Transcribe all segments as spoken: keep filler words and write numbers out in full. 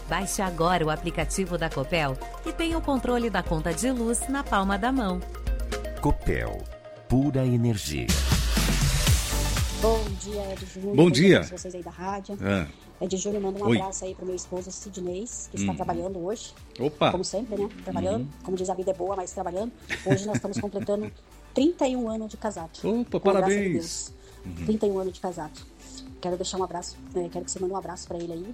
Baixe agora o aplicativo da Copel e tenha o controle da conta de luz na palma da mão. Copel, pura energia. Bom dia, Ed Júnior. Bom dia. Vocês aí da rádio. Ah. Ed Júnior, manda um Oi. abraço aí pro meu esposo Sidney, que está Hum. trabalhando hoje. Opa. Como sempre, né? Trabalhando. Uhum. Como diz, a vida é boa, mas trabalhando. Hoje nós estamos completando trinta e um anos de casado. Opa, Com a graça de parabéns. Deus. trinta e um anos de casado. Quero deixar um abraço, né? Quero que você mande um abraço para ele aí.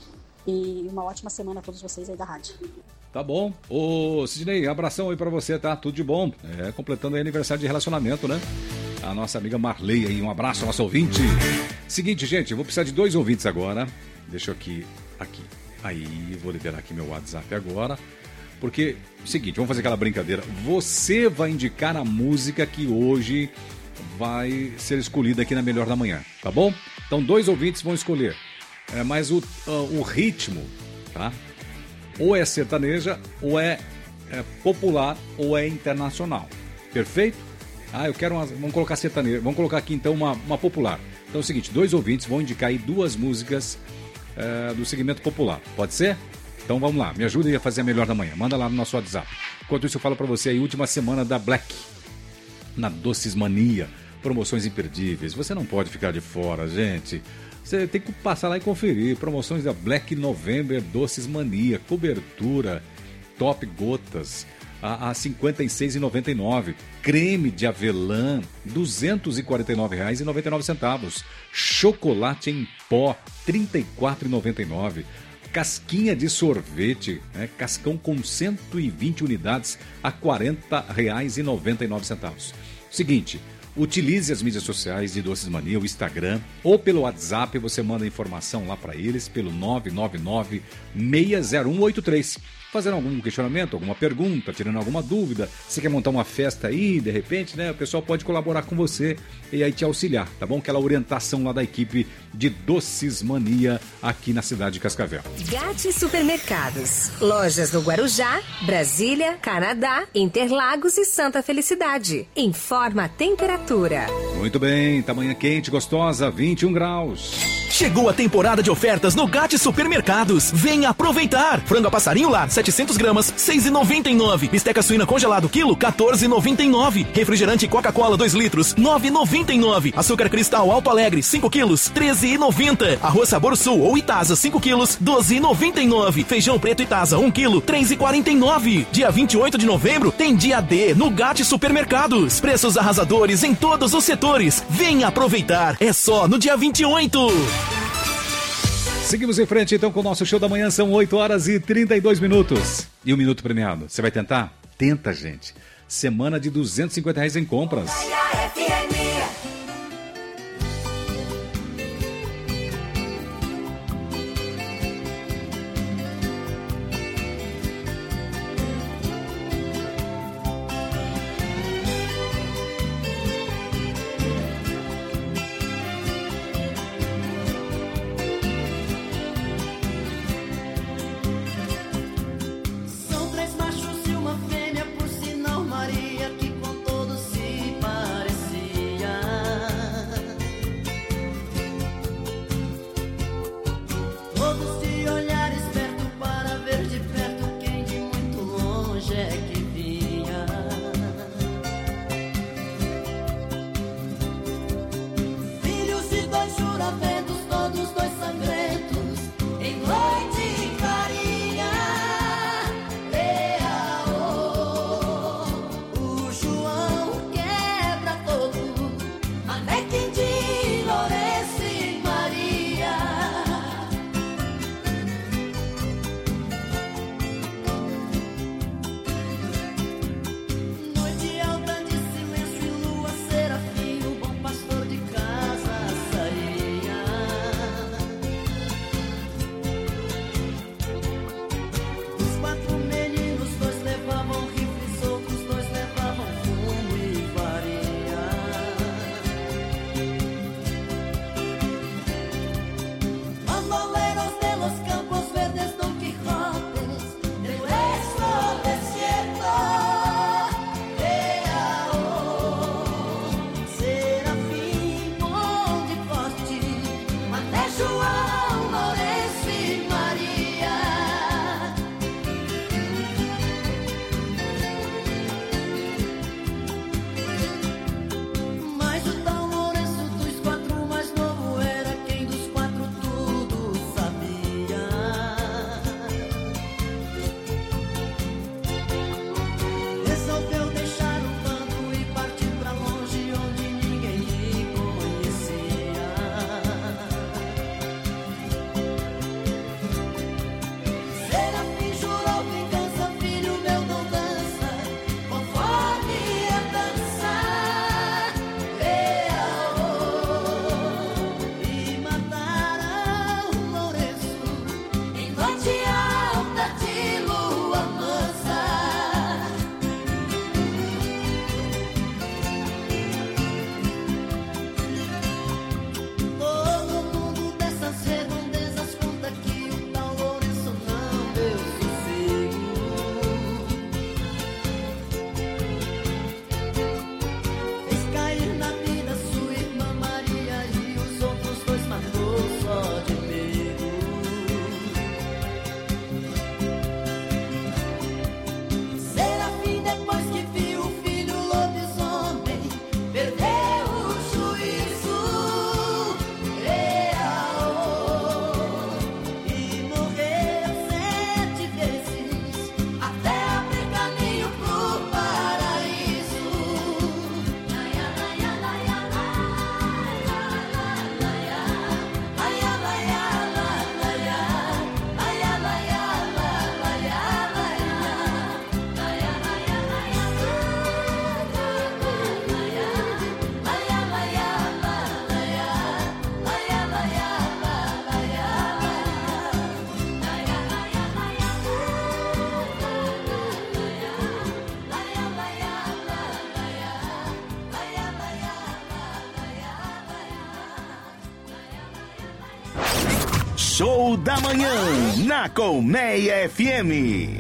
E uma ótima semana a todos vocês aí da rádio. Tá bom. Ô, Sidney, abração aí pra você, tá? Tudo de bom. É, completando aí aniversário de relacionamento, né? A nossa amiga Marley aí, um abraço, nosso ouvinte. Seguinte, gente, eu vou precisar de dois ouvintes agora. Deixa eu aqui, aqui. Aí, vou liberar aqui meu WhatsApp agora. Porque, seguinte, vamos fazer aquela brincadeira. Você vai indicar a música que hoje vai ser escolhida aqui na Melhor da Manhã, tá bom? Então, dois ouvintes vão escolher. É, mas o, uh, o ritmo, tá? Ou é sertaneja, ou é, é popular, ou é internacional. Perfeito? Ah, eu quero uma... Vamos colocar sertaneja. Vamos colocar aqui, então, uma, uma popular. Então é o seguinte, dois ouvintes vão indicar aí duas músicas uh, do segmento popular. Pode ser? Então vamos lá, me ajuda aí a fazer a Melhor da Manhã. Manda lá no nosso WhatsApp. Enquanto isso, eu falo pra você aí, última semana da Black. Na Doces Mania. Promoções imperdíveis. Você não pode ficar de fora, gente. Você tem que passar lá e conferir. Promoções da Black November Doces Mania. Cobertura, top gotas a, a cinquenta e seis reais e noventa e nove centavos. Creme de avelã, duzentos e quarenta e nove reais e noventa e nove centavos. Chocolate em pó, trinta e quatro reais e noventa e nove centavos. Casquinha de sorvete, né? Cascão com cento e vinte unidades a quarenta reais e noventa e nove centavos. Seguinte, utilize as mídias sociais de Doces Mania, o Instagram, ou pelo WhatsApp, você manda informação lá para eles pelo nove nove nove, seis zero um oito três. Fazendo algum questionamento, alguma pergunta, tirando alguma dúvida, você quer montar uma festa aí, de repente, né? O pessoal pode colaborar com você e aí te auxiliar, tá bom? Aquela orientação lá da equipe de Doces Mania aqui na cidade de Cascavel. Gatti Supermercados. Lojas no Guarujá, Brasília, Canadá, Interlagos e Santa Felicidade. Informa a temperatura. Muito bem, tamanha quente, gostosa, vinte e um graus. Chegou a temporada de ofertas no Gatti Supermercados. Venha aproveitar. Frango a passarinho lar, setecentas gramas, seis reais e noventa e nove centavos. Bisteca suína congelado, quilo, quatorze reais e noventa e nove centavos. Refrigerante Coca-Cola, dois litros, nove reais e noventa e nove centavos. Açúcar cristal Alto Alegre, cinco quilos, treze reais e noventa centavos. Arroz Sabor Sul ou Itasa, cinco quilos, doze reais e noventa e nove centavos. Feijão preto Itasa, um quilo, três reais e quarenta e nove centavos. Dia vinte e oito de novembro tem dia D no Gatti Supermercados. Preços arrasadores em todos os setores. Venha aproveitar. É só no dia vinte e oito. Seguimos em frente então com o nosso show da manhã, são oito horas e trinta e dois minutos. E o minuto premiado, você vai tentar? Tenta, gente. Semana de duzentos e cinquenta reais em compras. São três machos e uma fêmea, por sinal Maria, que com todos se parecia. Show da Manhã, na Colmeia F M.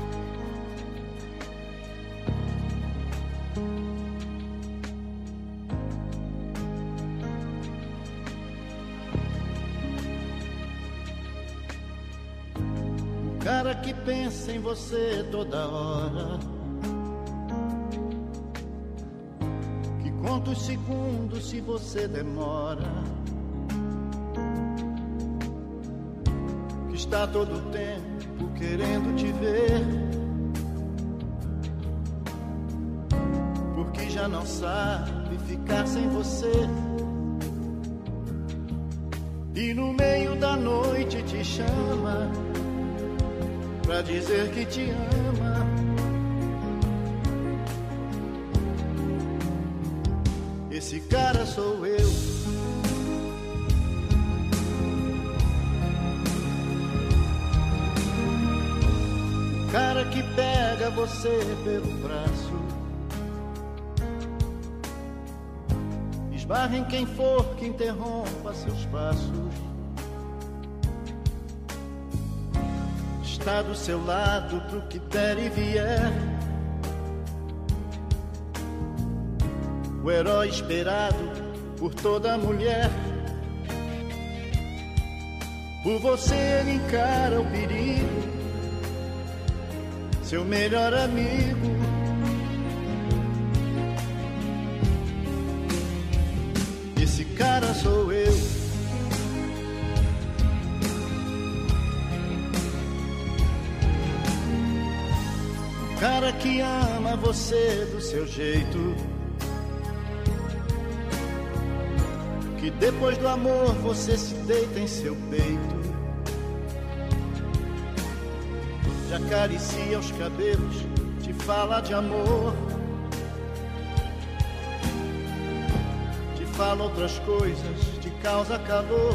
Cara que pensa em você toda hora, que conta os segundos se você demora, que está todo o tempo querendo te ver, porque já não sabe ficar sem você, e no meio da noite te chama pra dizer que te ama. Esse cara sou eu. O cara que pega você pelo braço, esbarra em quem for que interrompa seus passos, está do seu lado pro que der e vier, o herói esperado por toda mulher. Por você ele encara o perigo, seu melhor amigo. Esse cara sou eu. Cara que ama você do seu jeito, que depois do amor você se deita em seu peito, te acaricia os cabelos, te fala de amor, te fala outras coisas, te causa calor.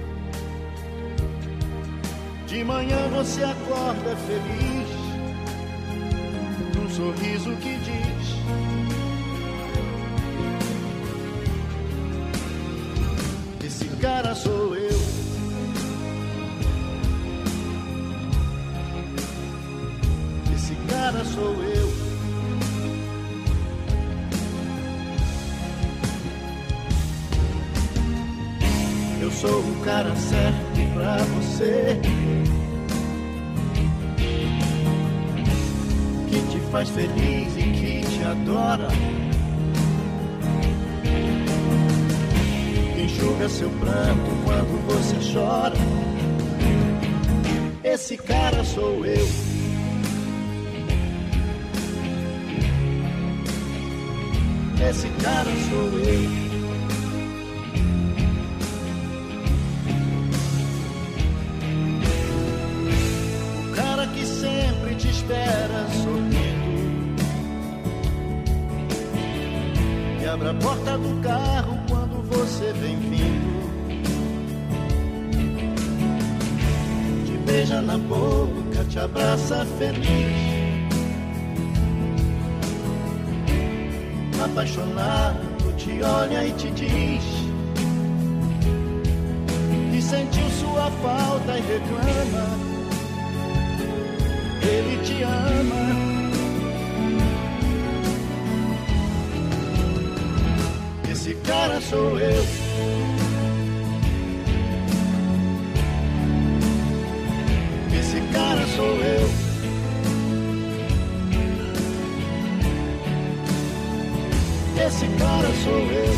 De manhã você acorda feliz, um sorriso que diz: esse cara sou eu. Esse cara sou eu. Eu sou o cara certo pra você, faz feliz e que te adora, enxuga seu pranto quando você chora. Esse cara sou eu. Esse cara sou eu. O cara que sempre te espera sorrindo, abre a porta do carro quando você vem vindo, te beija na boca, te abraça feliz, apaixonado te olha e te diz que sentiu sua falta e reclama, ele te ama. Esse cara sou eu. Esse cara sou eu. Esse cara sou eu.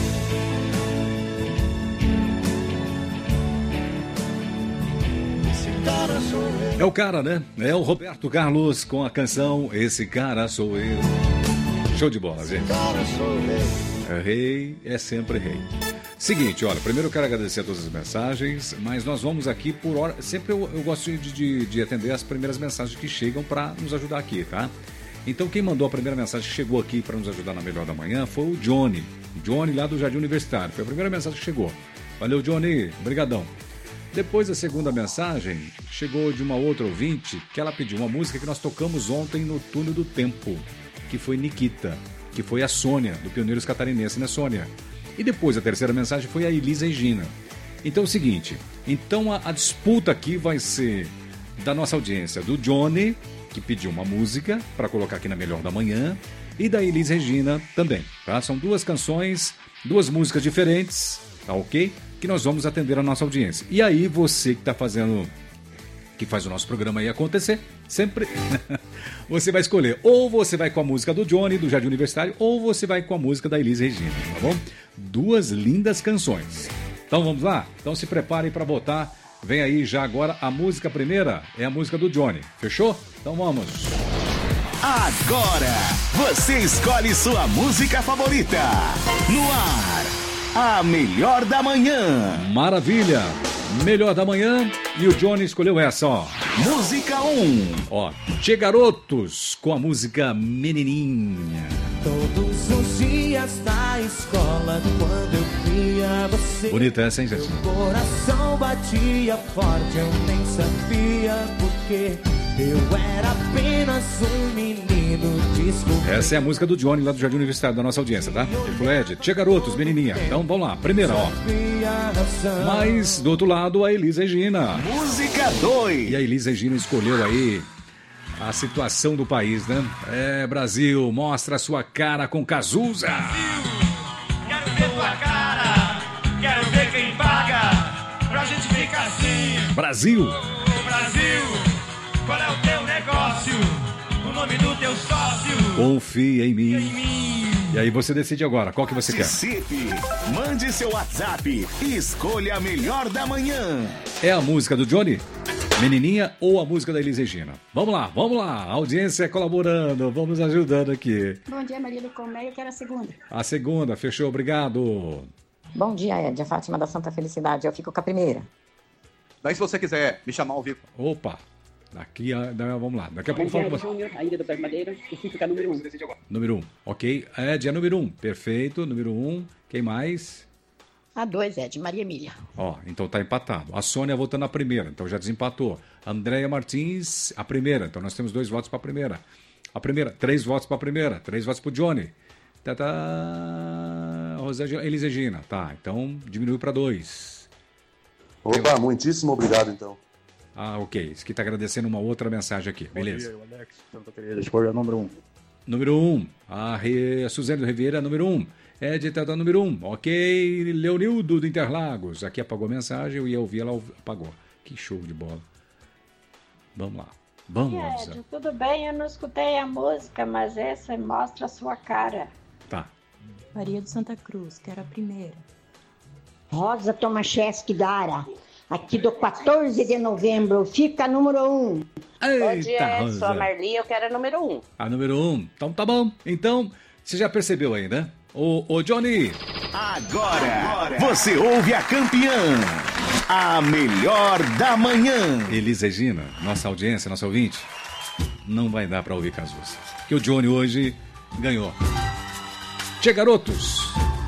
Esse cara sou eu. É o cara, né? É o Roberto Carlos com a canção Esse Cara Sou Eu. Show de bola, gente. Esse cara sou eu. É rei, é sempre rei. Seguinte, olha, primeiro eu quero agradecer a todas as mensagens, mas nós vamos aqui por hora. Sempre eu, eu gosto de, de, de atender as primeiras mensagens que chegam para nos ajudar aqui, tá? Então quem mandou a primeira mensagem que chegou aqui para nos ajudar na Melhor da Manhã foi o Johnny. Johnny lá do Jardim Universitário. Foi a primeira mensagem que chegou. Valeu, Johnny. Brigadão. Depois a segunda mensagem chegou de uma outra ouvinte que ela pediu uma música que nós tocamos ontem no Túnel do Tempo, que foi Nikita, que foi a Sônia, do Pioneiros Catarinense, né, Sônia? E depois a terceira mensagem foi a Elisa Regina. Então é o seguinte, então a, a disputa aqui vai ser da nossa audiência, do Johnny, que pediu uma música para colocar aqui na Melhor da Manhã, e da Elis Regina também, tá? São duas canções, duas músicas diferentes, tá ok? Que nós vamos atender a nossa audiência. E aí você que tá fazendo, que faz o nosso programa aí acontecer, sempre você vai escolher, ou você vai com a música do Johnny, do Jardim Universitário, ou você vai com a música da Elis Regina, tá bom? Duas lindas canções. Então vamos lá? Então se preparem para votar. Vem aí já agora a música primeira, é a música do Johnny, fechou? Então vamos. Agora você escolhe sua música favorita. No ar, a Melhor da Manhã. Maravilha, Melhor da Manhã, e o Johnny escolheu essa, ó. Música um. Ó, Tchê Garotos, com a música Menininha. Todos os dias da escola, quando eu via você, bonita essa, hein, gente? meu coração batia forte, eu nem sabia porquê. Eu era apenas um menino desculpa. Essa é a música do Johnny lá do Jardim Universitário, da nossa audiência, tá? Ele falou, Ed, Tchê Garotos, Menininha. Então vamos lá, primeira, ó. Mas do outro lado, a Elis Regina. Música dois. E a Elis Regina escolheu aí a situação do país, né? É, Brasil, mostra a sua cara com Cazuza. Brasil, quero ver tua cara, quero ver quem paga, pra gente ficar assim. Brasil. Ô, Brasil, qual é o teu negócio, o nome do teu sócio? Confia em mim. Em mim. E aí você decide agora, qual que você Participe. quer? Mande seu WhatsApp e escolha a Melhor da Manhã. É a música do Johnny, Menininha, ou a música da Elis Regina? Vamos lá, vamos lá. A audiência colaborando, vamos ajudando aqui. Bom dia, Maria do Colmeia, eu quero a segunda. A segunda, fechou, obrigado. Bom dia, Ed, a Fátima da Santa Felicidade, eu fico com a primeira. Daí se você quiser me chamar ao vivo. Opa, daqui a, vamos lá, daqui a Bom pouco dia, falo com você. Júnior, a Ilha do Pé Madeira, eu fico com a número um. Número um, ok. Ed é número um, perfeito, número um. Quem mais? A dois, Ed, Maria Emília. Ó, então tá empatado. A Sônia votando a primeira, então já desempatou. Andréia Martins, a primeira, então nós temos dois votos para a primeira. A primeira, três votos para a primeira, três votos para o Johnny. Tá, tá. Rosângela, Elis Regina, tá, então diminuiu para dois. Opa, Eu... muitíssimo obrigado, então. Ah, ok. Isso aqui tá agradecendo uma outra mensagem aqui, beleza. Bom dia, Alex, Santa Teresa, escolha número um. Número um, a, Re... a Suzane do Riviera, número um. Ed tá dando número um, ok. Leonildo do Interlagos, aqui apagou a mensagem, eu ia ouvir, ela apagou. Que show de bola. Vamos lá, vamos. Ed, tudo bem, eu não escutei a música, mas essa mostra a sua cara. Tá. Maria de Santa Cruz, que era a primeira. Rosa Tomaszewski Dara, aqui do quatorze de novembro, fica número um. Eita, bom dia, Rosa. sou a Marli, eu quero a número um. A número um, então tá bom. Então, você já percebeu aí, né? Ô, ô Johnny. Agora, Agora, você ouve a campeã, a Melhor da Manhã. Elis Regina, nossa audiência, nosso ouvinte, não vai dar pra ouvir Cazuza, que o Johnny hoje ganhou. Tchê Garotos.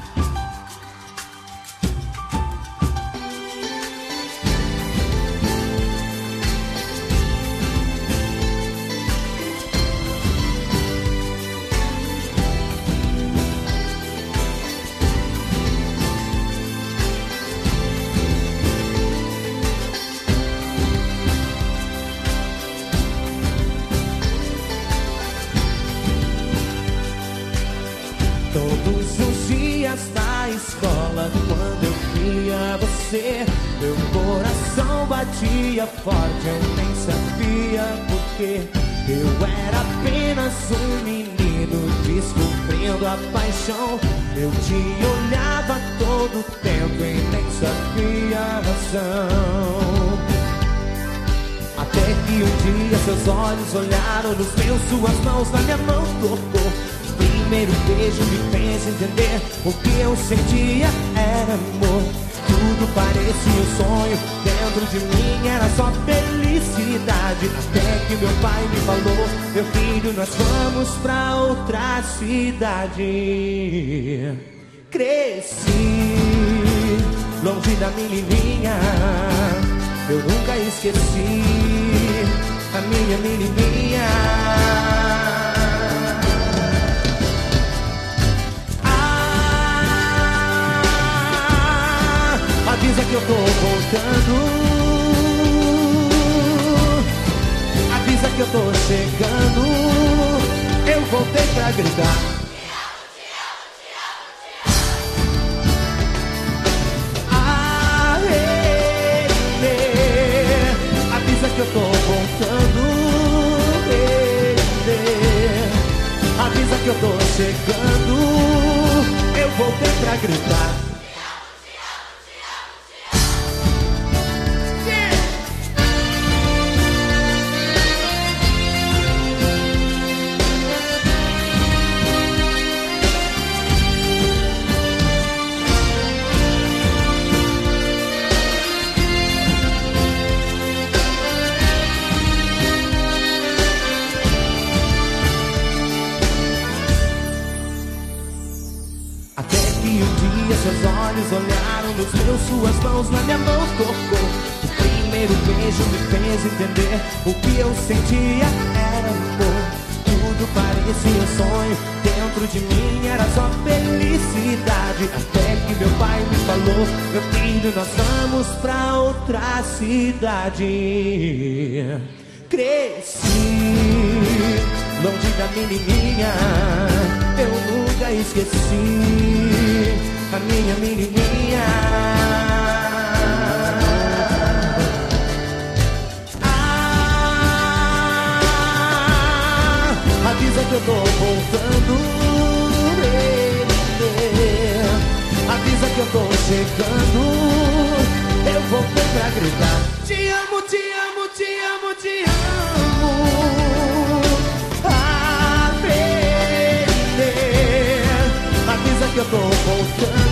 Meu coração batia forte, eu nem sabia porquê. Eu era apenas um menino descobrindo a paixão. Eu te olhava todo tempo e nem sabia a razão. Até que um dia seus olhos olharam nos meus, suas mãos na minha mão tocou. Primeiro beijo me fez entender o que eu sentia era amor. Tudo parecia um sonho, dentro de mim era só felicidade. Até que meu pai me falou: meu filho, nós vamos pra outra cidade. Cresci, longe da menininha, eu nunca esqueci a minha menininha. Avisa que eu tô que eu tô chegando, eu voltei pra gritar. Ah, ei, ei, avisa que eu tô voltando. Ei, ei, avisa que eu tô chegando, eu voltei pra gritar. Seus olhos olharam nos meus, suas mãos na minha mão tocou. O primeiro beijo me fez entender o que eu sentia era amor. Tudo parecia um sonho, dentro de mim era só felicidade. Até que meu pai me falou: meu filho, nós vamos pra outra cidade. Cresci longe da menininha, eu nunca esqueci a minha menininha. Ah, avisa que eu tô voltando. Avisa que eu tô chegando, eu voltei pra gritar. Te amo, te amo, te amo, te amo. Ah, baby, avisa que eu tô voltando.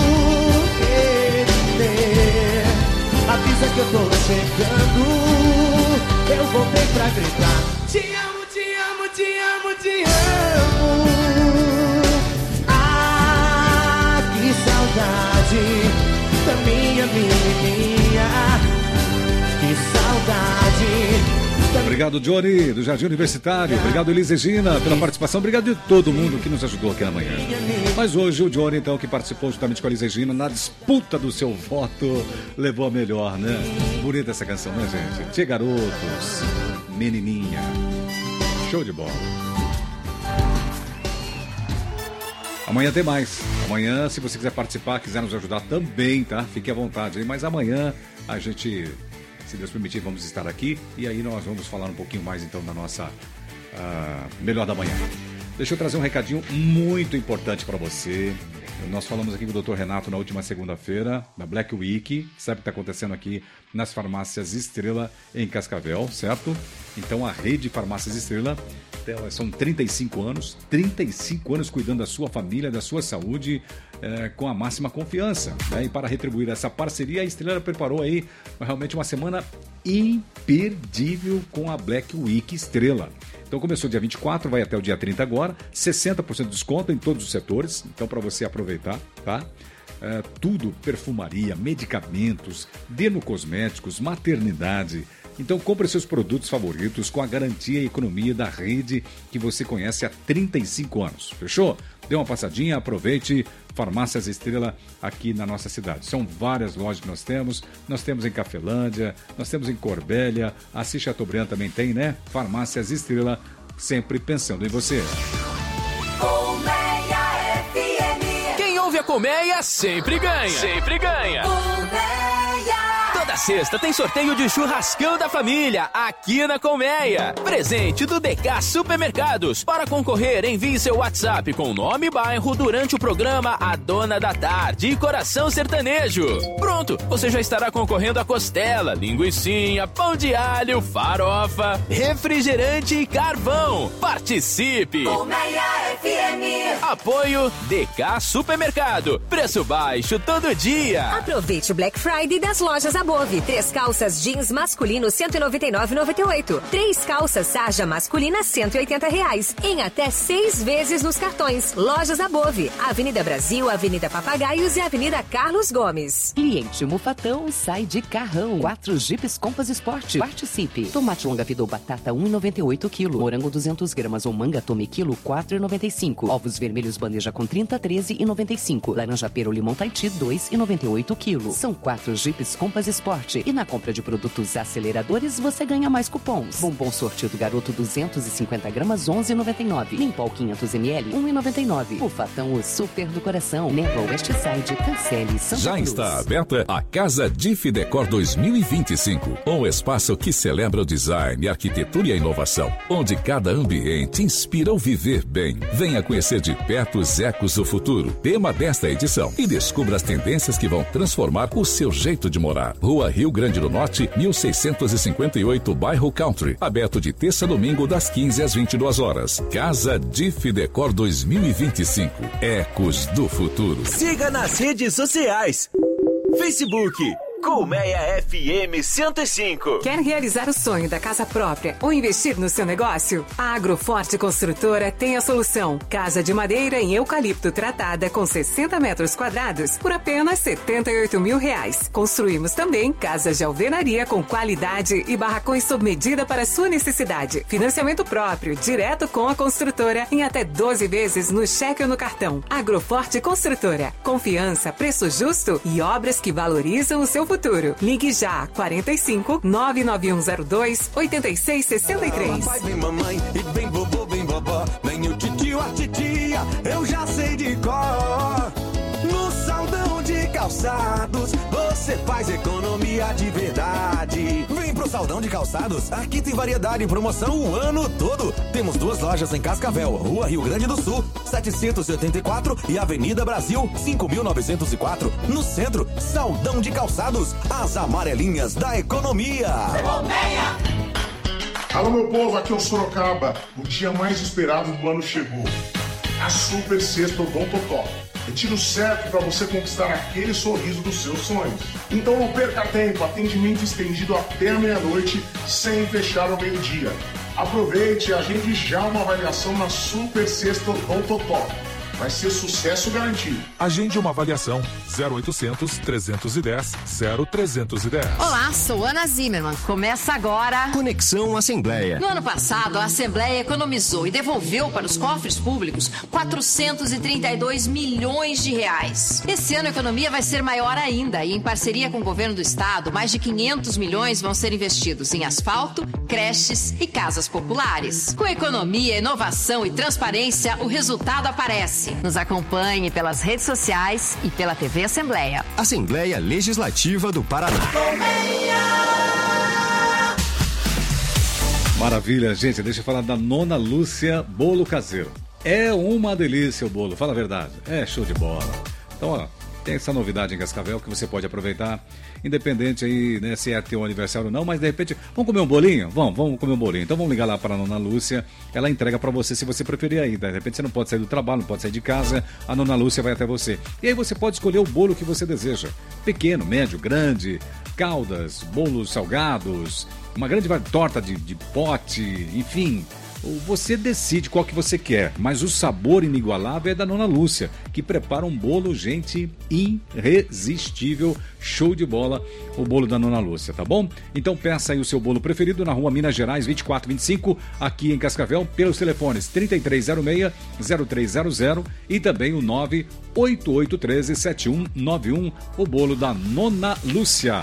Avisa que eu tô chegando, eu voltei pra gritar. Te amo, te amo, te amo, te amo. Ah, que saudade da minha menininha. Que saudade. Obrigado, Johnny, do Jardim Universitário. Obrigado, Elis Regina, pela participação. Obrigado de todo mundo que nos ajudou aqui na manhã. Mas hoje o Johnny, então, que participou juntamente com a Elis Regina na disputa do seu voto, levou a melhor, né? Bonita essa canção, né, gente? Tchê, garotos, menininha. Show de bola. Amanhã tem mais. Amanhã, se você quiser participar, quiser nos ajudar também, tá? Fique à vontade aí. Mas amanhã a gente... Se Deus permitir, vamos estar aqui e aí nós vamos falar um pouquinho mais então da nossa uh, Melhor da Manhã. Deixa eu trazer um recadinho muito importante para você. Nós falamos aqui com o doutor Renato na última segunda-feira, na Black Week. Sabe o que está acontecendo aqui nas farmácias Estrela em Cascavel, certo? Então a rede Farmácias Estrela, são trinta e cinco anos, trinta e cinco anos cuidando da sua família, da sua saúde, é, com a máxima confiança. Né? E para retribuir essa parceria, a Estrela preparou aí realmente uma semana imperdível com a Black Week Estrela. Então começou dia vinte e quatro, vai até o dia trinta agora, sessenta por cento de desconto em todos os setores, então para você aproveitar, tá? É, tudo, perfumaria, medicamentos, dermocosméticos, maternidade. Então compre seus produtos favoritos com a garantia e economia da rede que você conhece há trinta e cinco anos. Fechou? Dê uma passadinha, aproveite. Farmácias Estrela aqui na nossa cidade. São várias lojas que nós temos. Nós temos em Cafelândia, nós temos em Corbélia, Assis Chateaubriand também tem, né? Farmácias Estrela, sempre pensando em você. Colmeia F M. Quem ouve a Colmeia sempre ganha. Sempre ganha. Colmeia. Toda sexta tem sorteio de churrascão da família aqui na Colmeia. Presente do D K Supermercados. Para concorrer, envie seu WhatsApp com nome e bairro durante o programa A Dona da Tarde e Coração Sertanejo. Pronto, você já estará concorrendo a costela, linguicinha, pão de alho, farofa, refrigerante e carvão. Participe! Colmeia F M. Apoio D K Supermercado. Preço baixo todo dia. Aproveite o Black Friday das lojas Above. Três calças jeans masculino cento e noventa e nove reais e noventa e oito centavos. Três calças sarja masculina cento e oitenta reais. Em até seis vezes nos cartões. Lojas Above. Avenida Brasil, Avenida Papagaios e Avenida Carlos Gomes. Cliente Mufatão sai de carrão. Quatro Jeeps Compass Sport. Participe. Tomate longa vida ou batata um real e noventa e oito centavos quilo. Morango duzentas gramas ou manga tome quilo quatro reais e noventa e cinco centavos. Ovos vermelhos bandeja com trinta, treze e noventa e cinco. Laranja pera ou limão Tahiti, dois e noventa e oito quilo. São quatro Jeeps Compass Sport. E na compra de produtos aceleradores, você ganha mais cupons. Bombom sortido Garoto duzentos e cinquenta gramas, onze e noventa e nove. Limpol quinhentos mililitros, um e noventa e nove. O Fatão, o super do coração. Neva Westside, Cancele, Santa Já Cruz. está aberta a Casa Diff Decor dois mil e vinte e cinco. Um espaço que celebra o design, a arquitetura e a inovação, onde cada ambiente inspira o viver bem. Venha conhecer de perto os ecos do futuro, tema desta edição, e descubra as tendências que vão transformar o seu jeito de morar. Rua Rio Grande do Norte, mil seiscentos e cinquenta e oito, bairro Country. Aberto de terça a domingo, das quinze às vinte e duas horas. Casa Diff Decor dois mil e vinte e cinco. Ecos do futuro. Siga nas redes sociais. Facebook, Colmeia F M cento e cinco. Quer realizar o sonho da casa própria ou investir no seu negócio? A Agroforte Construtora tem a solução. Casa de madeira em eucalipto tratada com sessenta metros quadrados por apenas setenta e oito mil reais. Construímos também casas de alvenaria com qualidade e barracões sob medida para sua necessidade. Financiamento próprio, direto com a construtora, em até doze vezes no cheque ou no cartão. Agroforte Construtora. Confiança, preço justo e obras que valorizam o seu futuro. Futuro. Ligue já, quarenta e cinco, nove nove um zero dois, oito seis seis três. Papai, vem mamãe, e vem vovô, vem vovó, vem o titio, a titia, eu já sei de cor. No Saldão de Calçados, você faz economia de verdade. Vem pro Saldão de Calçados, aqui tem variedade e promoção o ano todo. Temos duas lojas em Cascavel, Rua Rio Grande do Sul, setecentos e oitenta e quatro e Avenida Brasil, cinco mil novecentos e quatro. No centro, Saldão de Calçados, as amarelinhas da economia. Alô, meu povo, aqui é o Sorocaba. O dia mais esperado do ano chegou. A Super Sexta Odontotop. Retiro certo para você conquistar aquele sorriso dos seus sonhos. Então não perca tempo, atendimento estendido até a meia-noite, sem fechar ao meio-dia. Aproveite e agende já uma avaliação na Super Sexta Odontotop. Vai ser sucesso garantido. Agende uma avaliação zero oitocentos, trezentos e dez, zero trezentos e dez. Olá, sou Ana Zimmermann. Começa agora Conexão Assembleia. No ano passado, a Assembleia economizou e devolveu para os cofres públicos quatrocentos e trinta e dois milhões de reais. Esse ano a economia vai ser maior ainda e, em parceria com o governo do estado, mais de quinhentos milhões vão ser investidos em asfalto, creches e casas populares. Com economia, inovação e transparência, o resultado aparece. Nos acompanhe pelas redes sociais e pela T V Assembleia. Assembleia Legislativa do Paraná. Maravilha, gente. Deixa eu falar da Nona Lúcia Bolo Caseiro. É uma delícia o bolo, fala a verdade. É show de bola. Então, ó, tem essa novidade em Cascavel que você pode aproveitar, independente aí, né, se é teu aniversário ou não, mas de repente, vamos comer um bolinho? Vamos, vamos comer um bolinho. Então vamos ligar lá para a Nona Lúcia, ela entrega para você se você preferir aí. De repente você não pode sair do trabalho, não pode sair de casa, a Nona Lúcia vai até você. E aí você pode escolher o bolo que você deseja. Pequeno, médio, grande, caldas, bolos salgados, uma grande torta de, de pote, enfim... Você decide qual que você quer, mas o sabor inigualável é da Nona Lúcia, que prepara um bolo, gente, irresistível, show de bola, o bolo da Nona Lúcia, tá bom? Então peça aí o seu bolo preferido na rua Minas Gerais vinte e quatro vinte e cinco, aqui em Cascavel, pelos telefones trinta e três zero seis, zero três zero zero e também o nove oito oito um três, sete um nove um, o bolo da Nona Lúcia.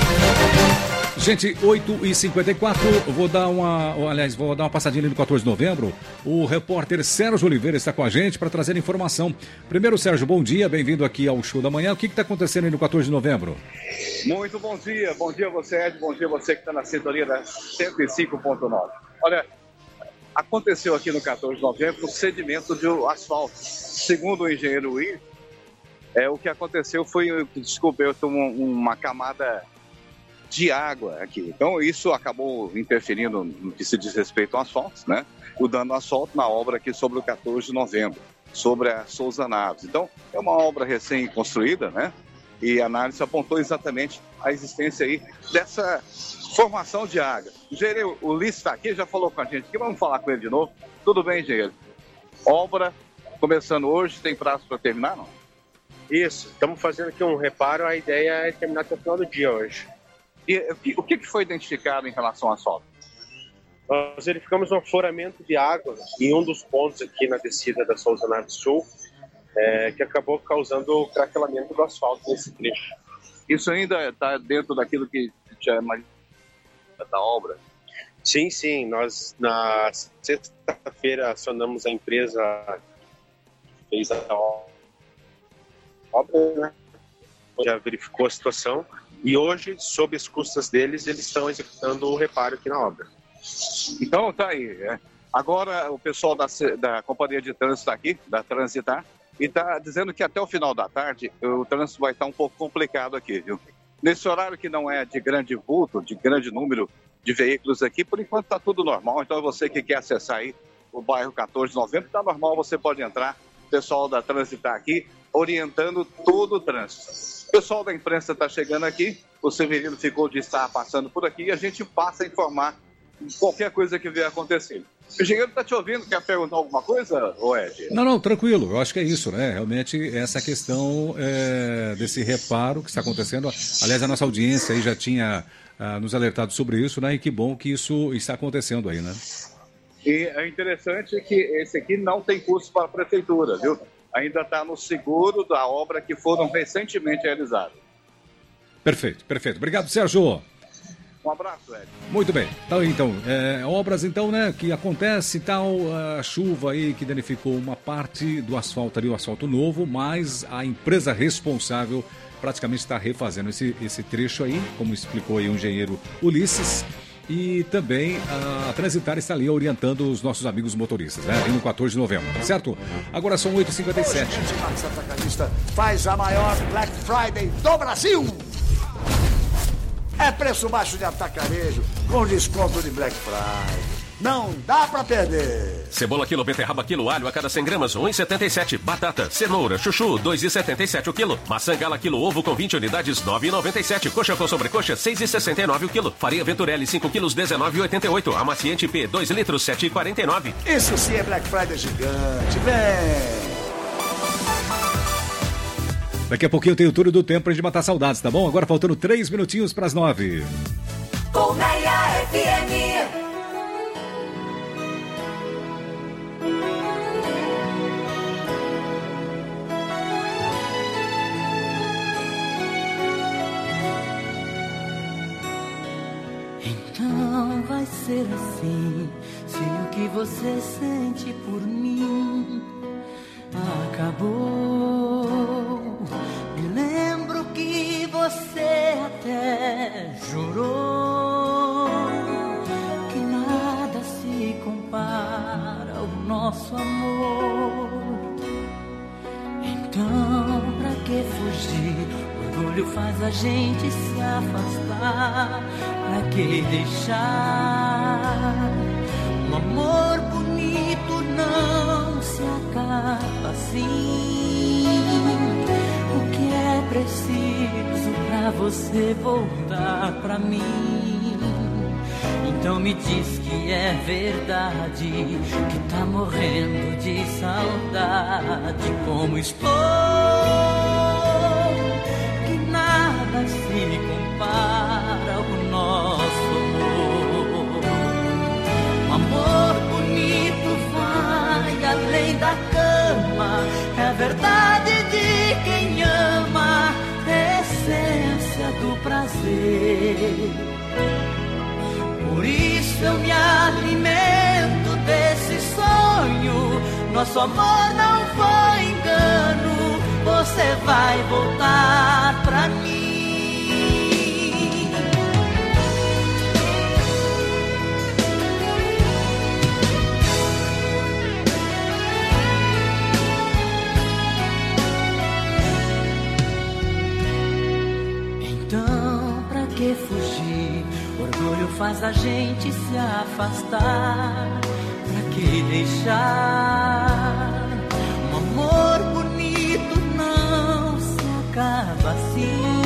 Gente, oito e cinquenta e quatro, vou dar uma, aliás, vou dar uma passadinha ali no quatorze de novembro. O repórter Sérgio Oliveira está com a gente para trazer informação. Primeiro, Sérgio, bom dia, bem-vindo aqui ao Show da Manhã. O que está acontecendo aí no quatorze de novembro? Muito bom dia, bom dia você, Ed, bom dia você que está na sintonia da cento e cinco ponto nove. Olha, aconteceu aqui no quatorze de novembro o cedimento de asfalto. Segundo o engenheiro Will, é, o que aconteceu foi descoberto uma, uma camada de água aqui. Então isso acabou interferindo no que se diz respeito ao asfalto, né? O dano ao asfalto na obra aqui sobre o quatorze de novembro, sobre a Souza Naves. Então é uma obra recém-construída, né? E a análise apontou exatamente a existência aí dessa formação de água. O engenheiro Ulisses está aqui, já falou com a gente aqui, vamos falar com ele de novo. Tudo bem, engenheiro? Obra começando hoje, tem prazo para terminar, não? Isso, estamos fazendo aqui um reparo, a ideia é terminar até o final do dia hoje. E o que foi identificado em relação ao asfalto? Nós verificamos um afloramento de água em um dos pontos aqui na descida da Souza Naves Sul, é, que acabou causando o craquelamento do asfalto nesse trecho. Isso ainda está dentro daquilo que já é mais da obra? Sim, sim. Nós, na sexta-feira, acionamos a empresa que fez a obra, né? Já verificou a situação e hoje, sob as custas deles, eles estão executando o reparo aqui na obra. Então tá aí. É. Agora o pessoal da, da Companhia de Trânsito está aqui, da Transitar, e está dizendo que até o final da tarde o trânsito vai estar um pouco complicado aqui, viu? Nesse horário que não é de grande vulto, de grande número de veículos aqui, por enquanto está tudo normal. Então você que quer acessar aí o bairro quatorze de novembro, está normal, você pode entrar. O pessoal da Transitar aqui orientando todo o trânsito. O pessoal da imprensa está chegando aqui, o Severino ficou de estar passando por aqui e a gente passa a informar qualquer coisa que vier acontecendo. O engenheiro está te ouvindo, quer perguntar alguma coisa, ô Ed? Não, não, tranquilo, eu acho que é isso, né? Realmente essa questão é, desse reparo que está acontecendo. Aliás, a nossa audiência aí já tinha ah, nos alertado sobre isso, né? E que bom que isso está acontecendo aí, né? E é interessante que esse aqui não tem custo para a prefeitura, viu? Ainda está no seguro da obra que foram recentemente realizadas. Perfeito, perfeito. Obrigado, Sérgio. Um abraço, Ed. Muito bem. Então, então é, obras então, né, que acontece tal, a chuva aí que danificou uma parte do asfalto ali, o asfalto novo, mas a empresa responsável praticamente está refazendo esse, esse trecho aí, como explicou aí o engenheiro Ulisses. E também a Transitar está ali orientando os nossos amigos motoristas, né? Aí no quatorze de novembro, tá certo? Agora são oito e cinquenta e sete. Hoje, a Max Atacadista faz a maior Black Friday do Brasil. É preço baixo de atacarejo com desconto de Black Friday. Não dá pra perder. Cebola quilo, beterraba quilo, alho a cada cem gramas, um real e setenta e sete. Batata, cenoura, chuchu, dois reais e setenta e sete o quilo. Maçã gala quilo, ovo com vinte unidades, nove reais e noventa e sete. Coxa com sobrecoxa, seis reais e sessenta e nove o quilo. Farinha Venturelli, cinco quilos, dezenove reais e oitenta e oito. Amaciante P, dois litros, sete reais e quarenta e nove. Isso sim é Black Friday gigante. Vem! Daqui a pouquinho tem o Túlio do Tempo pra gente matar saudades, tá bom? Agora faltando três minutinhos pras nove. Colmeia F M. Então vai ser assim, se o que você sente por mim acabou. Me lembro que você até jurou que nada se compara ao nosso amor. Então pra que fugir? O orgulho faz a gente se afastar. Pra que deixar um amor bonito não se acaba assim? O que é preciso pra você voltar pra mim? Então me diz que é verdade, que tá morrendo de saudade. Como estou, que nada se compara ao nosso amor. Um amor bonito vai além da cama, é a verdade de quem ama, é a essência do prazer. Por isso eu me alimento desse sonho. Nosso amor não foi engano, você vai voltar pra mim. Então, pra que fugir? O orgulho faz a gente se afastar. Pra que deixar um amor bonito não se acaba assim?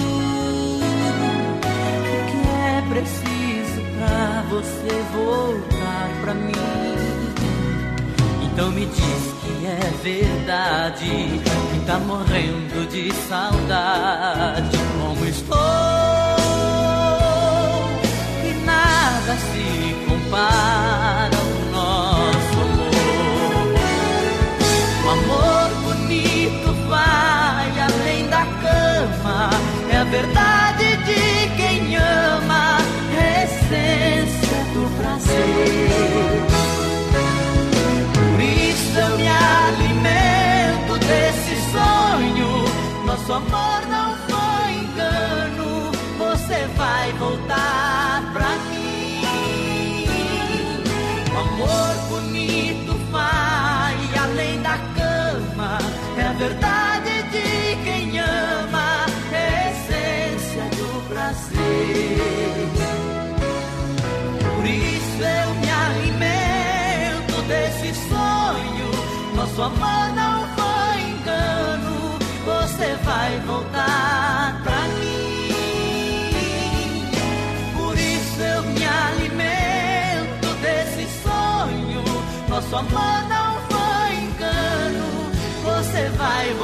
O que é preciso pra você voltar pra mim? Então me diz que é verdade, que tá morrendo de saudade. Como estou, que nada se compara para o nosso amor. O amor bonito vai além da cama, é a verdade de quem ama, é a essência do prazer. Por isso eu me alimento desse sonho, nosso amor não foi engano, você vai voltar pra mim. O amor bonito vai além da cama, é a verdade de quem ama, é a essência do prazer. Por isso eu me alimento desse sonho, nosso amor não foi engano, você vai voltar pra mim. Por isso eu me alimento desse sonho, nosso amor não foi engano, você vai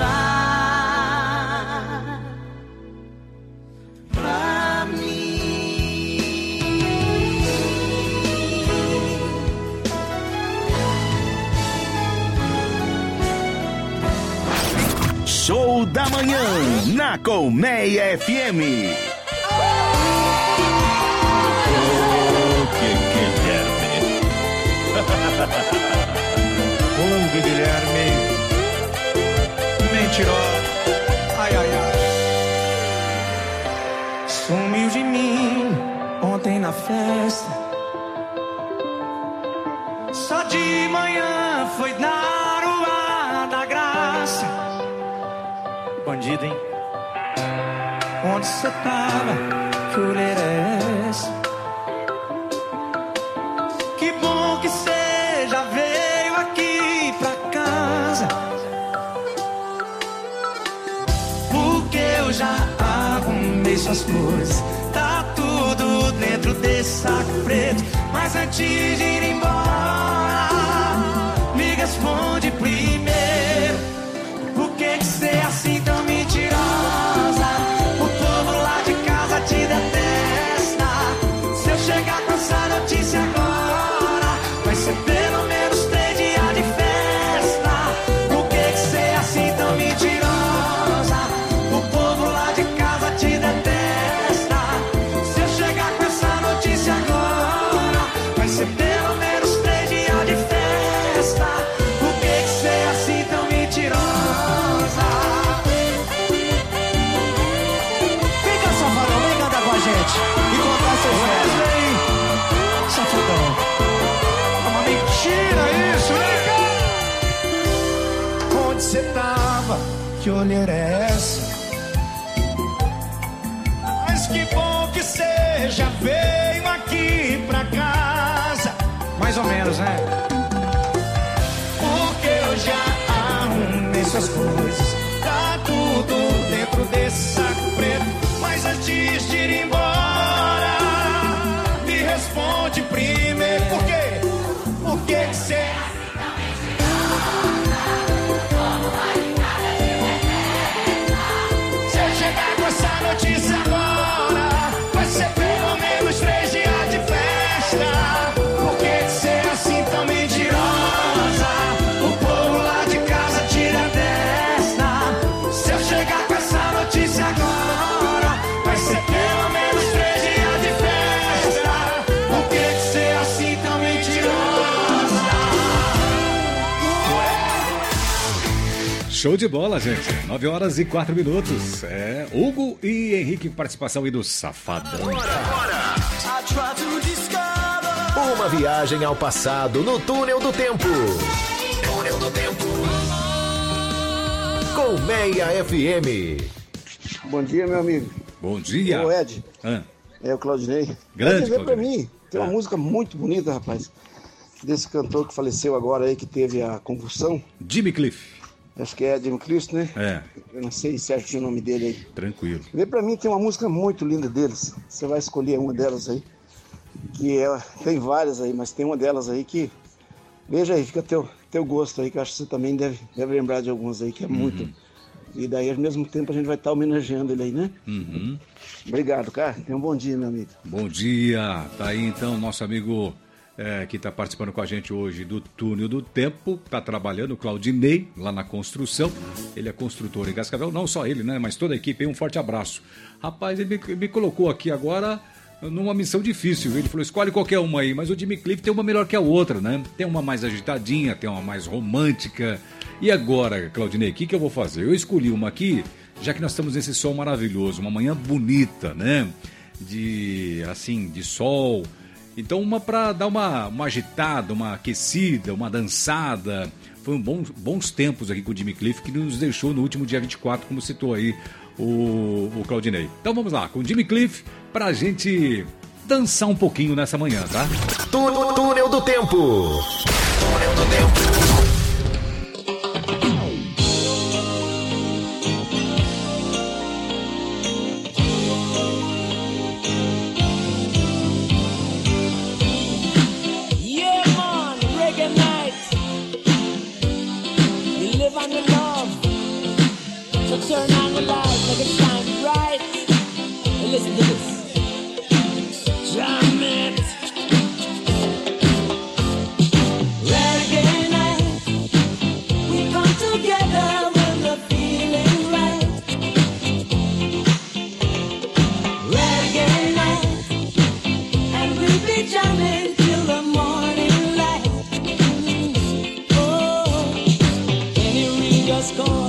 voltar pra mim. Show da Manhã, na Colmeia F M. Ô, que Guilherme. Ô, Guilherme. Mentiroso. Ai, ai, ai. Sumiu de mim ontem na festa, só de manhã foi dar o ar da graça. Bandido, hein? Onde cê tava? Que olheira é essa? Que bom que cê já veio aqui pra casa, porque eu já arrumei suas coisas, tá tudo dentro desse saco preto. Mas antes de ir embora, me responde primeiro, por que que cê é assim tão mentirosa? O povo lá de casa te detesta. Se eu chegar com essa notícia agora, vai ser pelo menos três dias de festa. Por que que cê é assim tão mentirosa? O povo lá de casa te detesta. Se eu chegar com essa notícia agora, vai ser pelo menos três dias de festa. Por que que cê é assim tão mentirosa? Gente, e contar seus versos. Safadão. É uma mentira isso, né, cara? Onde cê tava? Que olheira é essa? Mas que bom que cê já veio aqui pra casa. Mais ou menos, né? Porque eu já arrumei suas coisas, tá tudo dentro desse saco preto. Mas antes de ir embora, me responde primeiro, por quê? Por que que cê... Se eu chegar com essa notícia agora, vai ser pelo menos três dias de festa. Por que que cê é assim tão mentirosa? O povo lá de casa tira a testa. Se eu chegar com essa notícia agora, vai ser pelo menos três dias de festa. Por que que cê é assim tão mentirosa? Show de bola, gente. nove horas e quatro minutos. É, Hugo e Henrique, participação aí do Safadão. Uma viagem ao passado no túnel do tempo. Túnel do tempo. Colmeia F M. Bom dia, meu amigo. Bom dia. Ô, Ed. Ah. É o Claudinei. Grande, Claudinei. Pra Claudinei. mim, tem uma Ah. música muito bonita, rapaz. Desse cantor que faleceu agora aí, que teve a convulsão. Jimmy Cliff. Acho que é Jimmy Cliff, né? É. Eu não sei certinho o nome dele aí. Tranquilo. Vê pra mim, tem uma música muito linda deles. Você vai escolher uma delas aí. Que é, tem várias aí, mas tem uma delas aí que... Veja aí, fica a teu, teu gosto aí, que eu acho que você também deve, deve lembrar de algumas aí, que é muito. Uhum. E daí, ao mesmo tempo, a gente vai estar homenageando ele aí, né? Uhum. Obrigado, cara. Tenha um bom dia, meu amigo. Bom dia. Tá aí, então, nosso amigo é, que está participando com a gente hoje do Túnel do Tempo, está trabalhando, o Claudinei, lá na construção. Ele é construtor em Cascavel, não só ele, né? Mas toda a equipe. Um forte abraço. Rapaz, ele me, me colocou aqui agora numa missão difícil. Ele falou, escolhe qualquer uma aí, mas o Jimmy Cliff tem uma melhor que a outra, né? Tem uma mais agitadinha, tem uma mais romântica. E agora, Claudinei, o que, que eu vou fazer? Eu escolhi uma aqui, já que nós estamos nesse sol maravilhoso, uma manhã bonita, né? De, assim, de sol. Então, uma para dar uma, uma agitada, uma aquecida, uma dançada. Foi um bom, bons tempos aqui com o Jimmy Cliff, que nos deixou no último dia vinte e quatro, como citou aí o, o Claudinei. Então vamos lá, com o Jimmy Cliff, pra gente dançar um pouquinho nessa manhã, tá? Túnel do Tempo. Túnel do Tempo. Turn on the lights like it's time right. And listen to this. Jam it. Reggae night. We come together when the feeling right. Reggae night. And we'll be jamming till the morning light. Oh, any ring just call.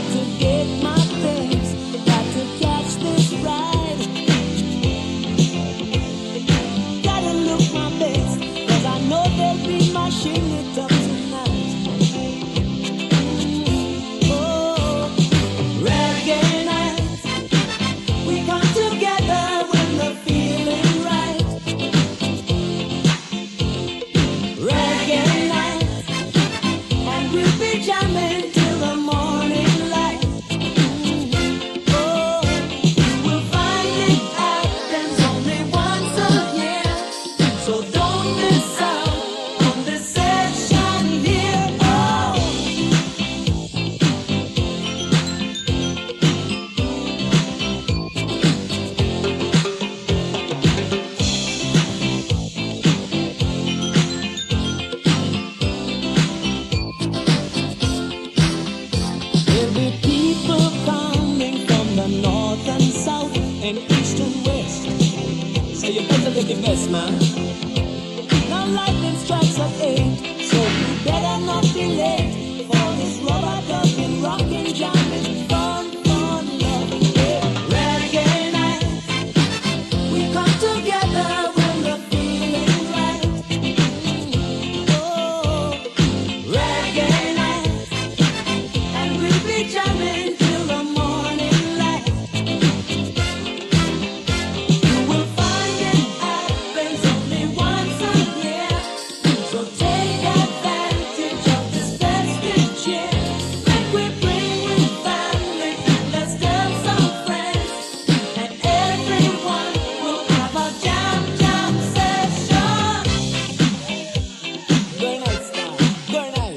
Man. Now lightning strikes at eight, so we better not be late for this rubber ducking, rocking, jamming, fun, fun, loving, yeah. Reggae night, we come together when the feeling right. Oh, reggae night, and we'll be jamming till the morning light. You will find it happens only once a year, so take advantage of this festive cheer. Like we bring with family and let's tell some friends, and everyone will have a jam jam session. Good night, star. Good night.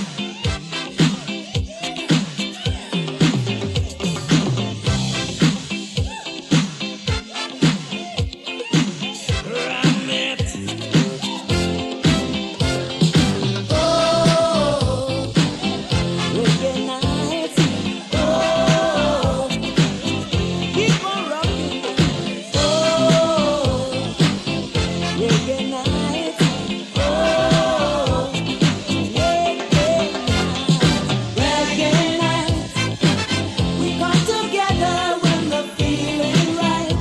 Ram it. Oh, reggae night. Oh, keep on rocking. Oh, reggae night. Oh, reggae night. Reggae night. We come together when the feeling right.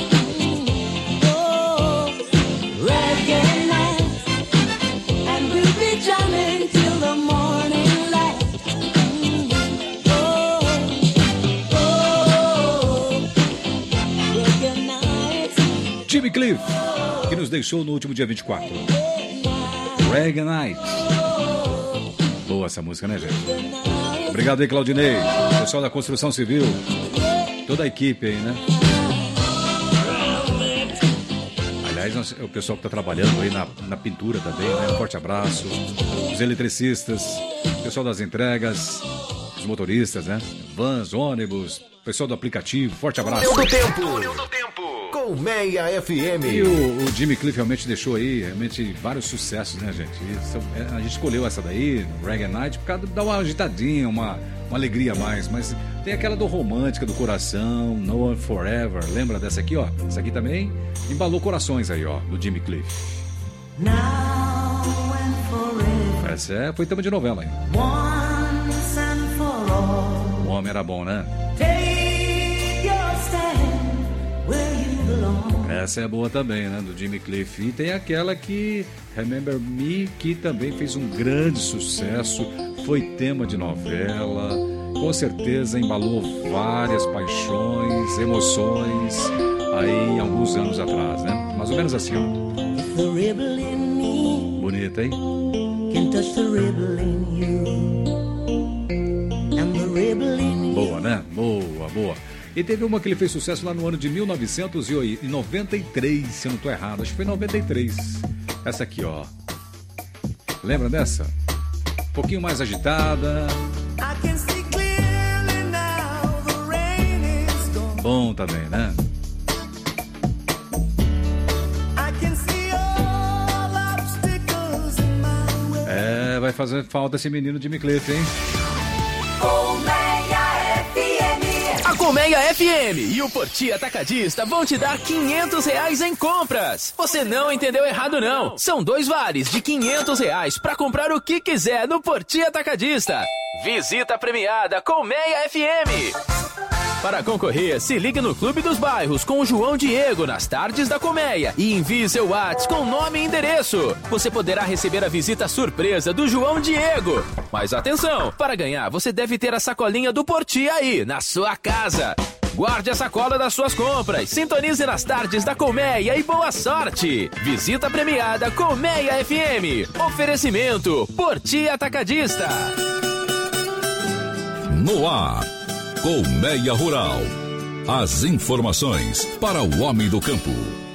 Oh, reggae night, and we'll be jamming till the morning light. Oh, oh, reggae night. Jimmy Cliff, que nos deixou no último dia vinte e quatro. Reggae Night. Boa essa música, né, gente? Obrigado aí, Claudinei. Pessoal da construção civil. Toda a equipe aí, né? Aliás, nós- o pessoal que está trabalhando aí na, na pintura também, né? Um forte abraço. Os eletricistas, o pessoal das entregas, os motoristas, né? Vans, ônibus, pessoal do aplicativo, forte abraço. Túnel do Tempo. Túnel do Tempo. Com Colmeia F M. E o, o Jimmy Cliff realmente deixou aí realmente vários sucessos, né, gente? Isso, a gente escolheu essa daí, no Reggae Night, por causa de dar uma agitadinha, uma, uma alegria a mais. Mas tem aquela do Romântica, do Coração, No One Forever. Lembra dessa aqui, ó? Essa aqui também embalou corações aí, ó, do Jimmy Cliff. Now and forever. Essa é, foi tema de novela aí. Once and for all. O homem era bom, né? Take your stand where you belong. Essa é boa também, né? Do Jimmy Cliff. E tem aquela que, Remember Me, que também fez um grande sucesso. Foi tema de novela. Com certeza embalou várias paixões, emoções aí alguns anos atrás, né? Mais ou menos assim, ó. The rebel in me bonita, hein? can touch the rebel in you. And the rebel in you. Boa, né? Boa, boa. E teve uma que ele fez sucesso lá no ano de mil novecentos e noventa e três, se eu não tô errado. Acho que foi em noventa e três. Essa aqui, ó. Lembra dessa? Um pouquinho mais agitada. I can see clearly now, the rain is gone. Bom também, né? É, vai fazer falta esse menino Jimmy Cliff, hein? Colmeia F M. A Colmeia F M e o Porti Atacadista vão te dar quinhentos reais em compras. Você não entendeu errado, não. São dois vales de quinhentos reais para comprar o que quiser no Porti Atacadista. Visita premiada Colmeia F M. Para concorrer, se ligue no Clube dos Bairros com o João Diego nas tardes da Colmeia e envie seu WhatsApp com nome e endereço. Você poderá receber a visita surpresa do João Diego. Mas atenção, para ganhar você deve ter a sacolinha do Porti aí, na sua casa. Guarde a sacola das suas compras, sintonize nas tardes da Colmeia e boa sorte. Visita premiada Colmeia F M. Oferecimento Porti Atacadista. No ar. Colmeia Rural. As informações para o homem do campo.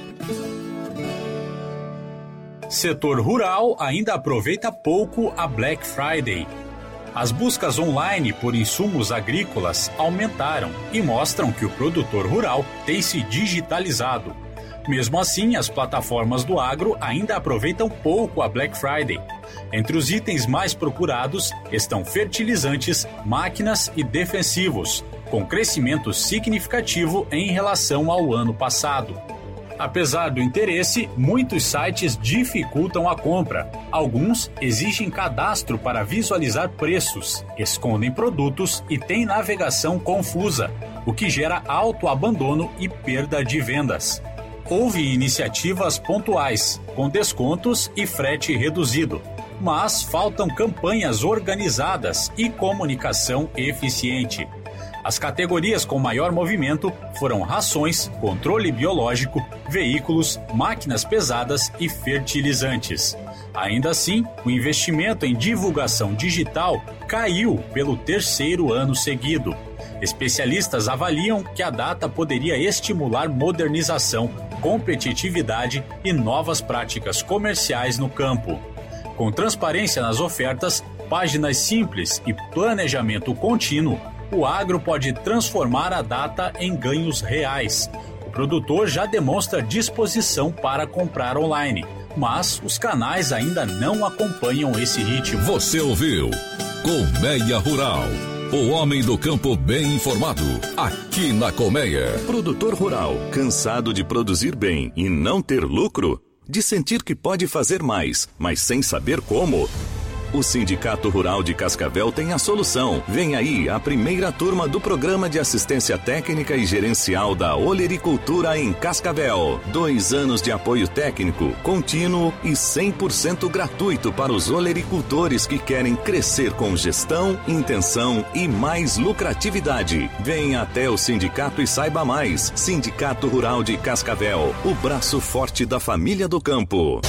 Setor rural ainda aproveita pouco a Black Friday. As buscas online por insumos agrícolas aumentaram e mostram que o produtor rural tem se digitalizado. Mesmo assim, as plataformas do agro ainda aproveitam pouco a Black Friday. Entre os itens mais procurados estão fertilizantes, máquinas e defensivos, com crescimento significativo em relação ao ano passado. Apesar do interesse, muitos sites dificultam a compra. Alguns exigem cadastro para visualizar preços, escondem produtos e têm navegação confusa, o que gera autoabandono e perda de vendas. Houve iniciativas pontuais, com descontos e frete reduzido, mas faltam campanhas organizadas e comunicação eficiente. As categorias com maior movimento foram rações, controle biológico, veículos, máquinas pesadas e fertilizantes. Ainda assim, o investimento em divulgação digital caiu pelo terceiro ano seguido. Especialistas avaliam que a data poderia estimular modernização, competitividade e novas práticas comerciais no campo. Com transparência nas ofertas, páginas simples e planejamento contínuo, o agro pode transformar a data em ganhos reais. O produtor já demonstra disposição para comprar online, mas os canais ainda não acompanham esse ritmo. Você ouviu Colmeia Rural. O homem do campo bem informado, aqui na Colmeia. Produtor rural, cansado de produzir bem e não ter lucro? De sentir que pode fazer mais, mas sem saber como? O Sindicato Rural de Cascavel tem a solução. Vem aí a primeira turma do Programa de Assistência Técnica e Gerencial da Olericultura em Cascavel. Dois anos de apoio técnico, contínuo e cem por cento gratuito para os olericultores que querem crescer com gestão, intenção e mais lucratividade. Venha até o sindicato e saiba mais. Sindicato Rural de Cascavel, o braço forte da família do campo.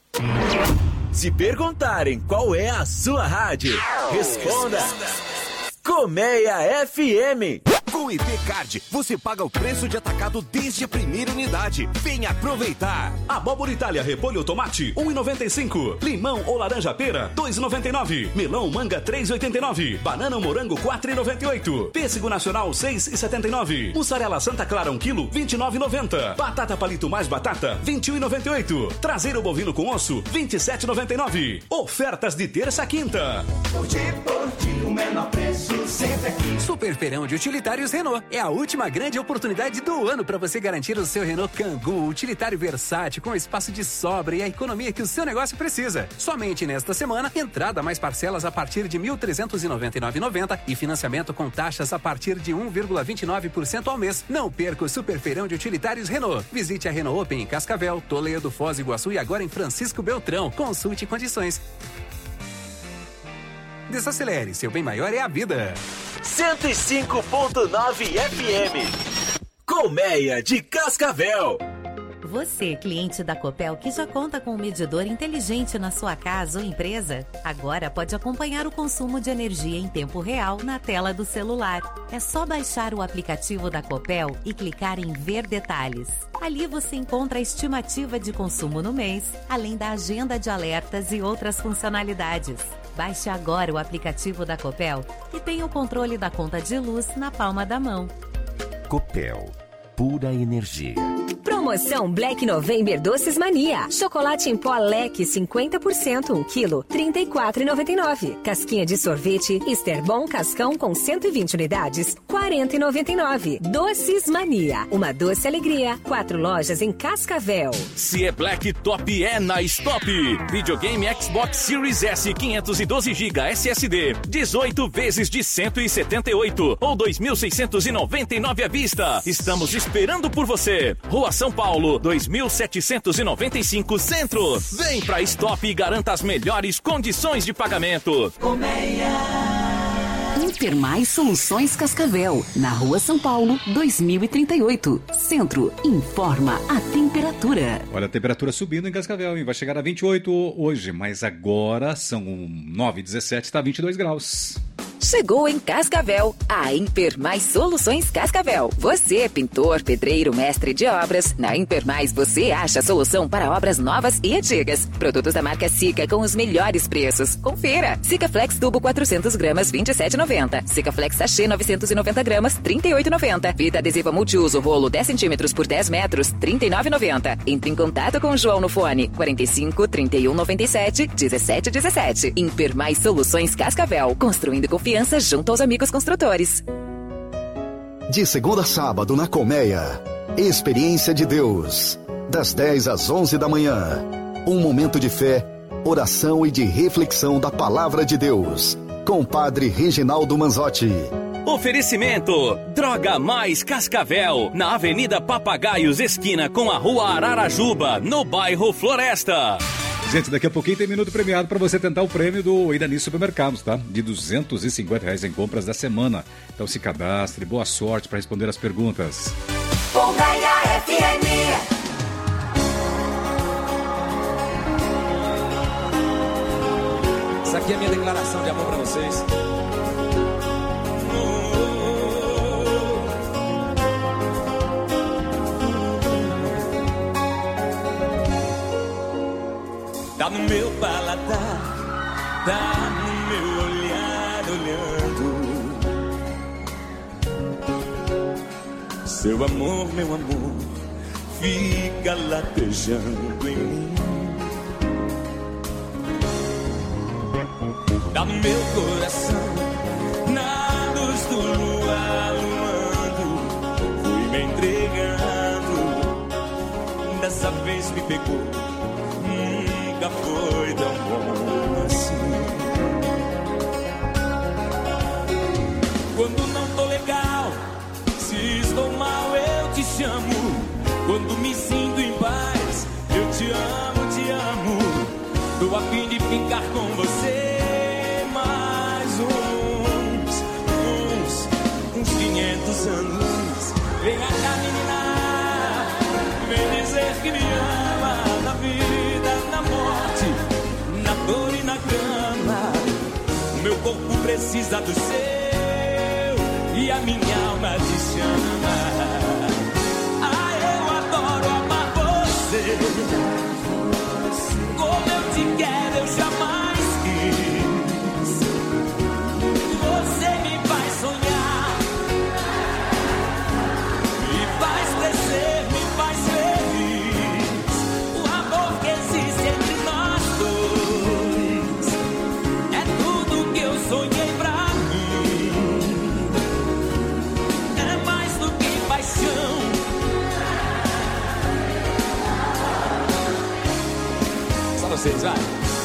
Se perguntarem qual é a sua rádio, responda Colmeia F M. Com o I P Card, você paga o preço de atacado desde a primeira unidade. Venha aproveitar. Abóbora Itália, repolho ou tomate, um real e noventa e cinco centavos. Limão ou laranja pera, dois reais e noventa e nove centavos. Melão manga, três reais e oitenta e nove centavos. Banana ou morango, quatro reais e noventa e oito centavos. Pêssego nacional, seis reais e setenta e nove centavos. Mussarela Santa Clara, um quilo, vinte e nove reais e noventa centavos. Batata palito mais batata, vinte e um reais e noventa e oito centavos. Traseiro bovino com osso, vinte e sete reais e noventa e nove centavos. Ofertas de terça a quinta. O menor preço sempre aqui. Super Feirão de Utilitários Renault. É a última grande oportunidade do ano para você garantir o seu Renault Kangoo, utilitário versátil, com espaço de sobra e a economia que o seu negócio precisa. Somente nesta semana, entrada mais parcelas a partir de mil trezentos e noventa e nove reais e noventa centavos e financiamento com taxas a partir de um vírgula vinte e nove por cento ao mês. Não perca o Super Feirão de Utilitários Renault. Visite a Renault Open em Cascavel, Toledo, Foz do Iguaçu e agora em Francisco Beltrão. Consulte condições. Desacelere, seu bem maior é a vida. cento e cinco ponto nove F M. Colmeia de Cascavel. Você, cliente da Copel que já conta com um medidor inteligente na sua casa ou empresa, agora pode acompanhar o consumo de energia em tempo real na tela do celular. É só baixar o aplicativo da Copel e clicar em Ver Detalhes. Ali você encontra a estimativa de consumo no mês, além da agenda de alertas e outras funcionalidades. Baixe agora o aplicativo da Copel e tenha o controle da conta de luz na palma da mão. Copel, pura energia. Promoção Black November Doces Mania. Chocolate em pó leque cinquenta por cento, um quilo, trinta e quatro reais e noventa e nove centavos. Casquinha de sorvete Esterbon Cascão com cento e vinte unidades, quarenta reais e noventa e nove centavos. Doces Mania. Uma doce alegria. Quatro lojas em Cascavel. Se é Black Top, é na Stop. Videogame Xbox Series S quinhentos e doze gigabytes S S D. dezoito vezes de cento e setenta e oito ou dois mil seiscentos e noventa e nove à vista. Estamos esperando por você. Rua São Paulo, dois mil setecentos e noventa e cinco Centro. Vem pra Stop e garanta as melhores condições de pagamento. Intermais Soluções Cascavel, na Rua São Paulo, dois mil e trinta e oito. Centro, informa a temperatura. Olha, a temperatura subindo em Cascavel, hein? Vai chegar a vinte e oito hoje, mas agora são nove e dezessete, está vinte e dois graus. Chegou em Cascavel, a Impermais Soluções Cascavel. Você é pintor, pedreiro, mestre de obras. Na Impermais você acha a solução para obras novas e antigas. Produtos da marca Sica com os melhores preços. Confira. Sica Flex Tubo quatrocentos gramas, vinte e sete reais e noventa centavos. Sica Flex Sachê novecentos e noventa gramas, trinta e oito reais e noventa centavos. Fita adesiva multiuso rolo dez centímetros por dez metros, trinta e nove reais e noventa centavos. Entre em contato com o João no fone quarenta e cinco, trinta e um, noventa e sete, dezessete dezessete. Impermais Soluções Cascavel. Construindo confiança junto aos amigos construtores. De segunda a sábado na Colmeia, Experiência de Deus, das dez às onze da manhã. Um momento de fé, oração e de reflexão da Palavra de Deus, com o Padre Reginaldo Manzotti. Oferecimento Droga Mais Cascavel, na Avenida Papagaios, esquina com a Rua Ararajuba, no bairro Floresta. Gente, daqui a pouquinho tem minuto premiado para você tentar o prêmio do Irani Supermercados, tá? De duzentos e cinquenta reais em compras da semana. Então se cadastre, boa sorte para responder as perguntas. Colmeia F M. Essa aqui é a minha declaração de amor para vocês. Tá no meu paladar, tá no meu olhar olhando. Seu amor, meu amor, fica latejando em mim. Tá no meu coração, na luz do luar luando. Fui me entregando, dessa vez me pegou. Nunca foi tão bom assim. Quando não tô legal, se estou mal eu te chamo. Quando me sinto em paz, eu te amo, te amo. Tô a fim de ficar com você mais uns, uns, uns quinhentos anos. Vem cá, menina, vem dizer que me ama. Na vida, na morte, na dor e na cama, o meu corpo precisa do seu. e a minha alma te chama. Ah, eu adoro amar você, como eu te quero eu jamais quis. Você me faz sonhar, me faz crescer, me faz feliz. O amor que existe entre nós dois é tudo que eu sonhei pra mim. É mais do que paixão. Só vocês, vai.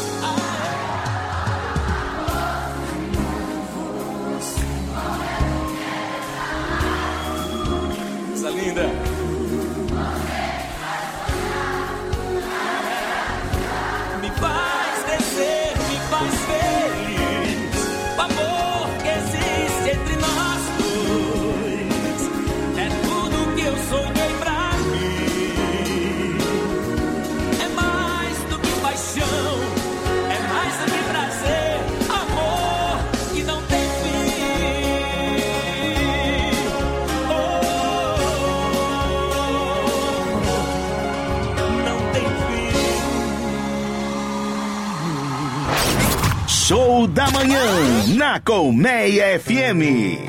Essa linda. Me faz crescer, me faz feliz. O amor que existe entre nós dois é tudo que eu sonhei pra mim. É mais do que paixão, é mais do que prazer. Amor que não tem fim. Oh, não tem fim. Show da manhã na Colmeia F M.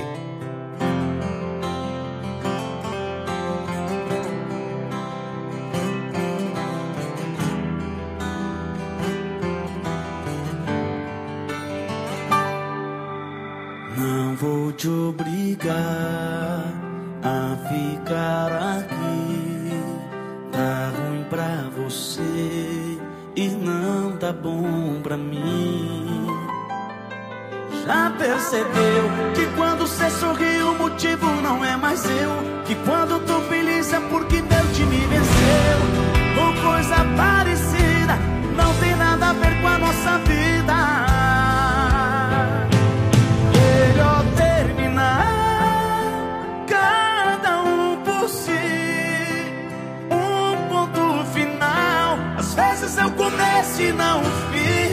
Não vou te obrigar a ficar aqui. Tá ruim pra você e não tá bom pra mim. Já percebeu que quando cê sorri o motivo não é mais eu? Que quando tô feliz é porque meu time venceu? Ou coisa parecida, não tem nada a ver com a nossa vida. Melhor terminar, cada um por si, um ponto final. Às vezes é o começo e não o fim.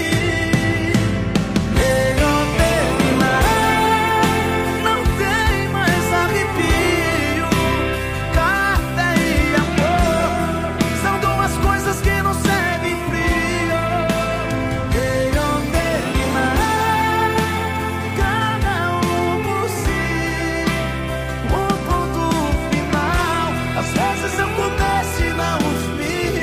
Melhor terminar, não tem mais arrepio. Carta e amor são duas coisas que não servem frio. Melhor terminar, cada um por si, um ponto final. Às vezes eu começo e não o fim.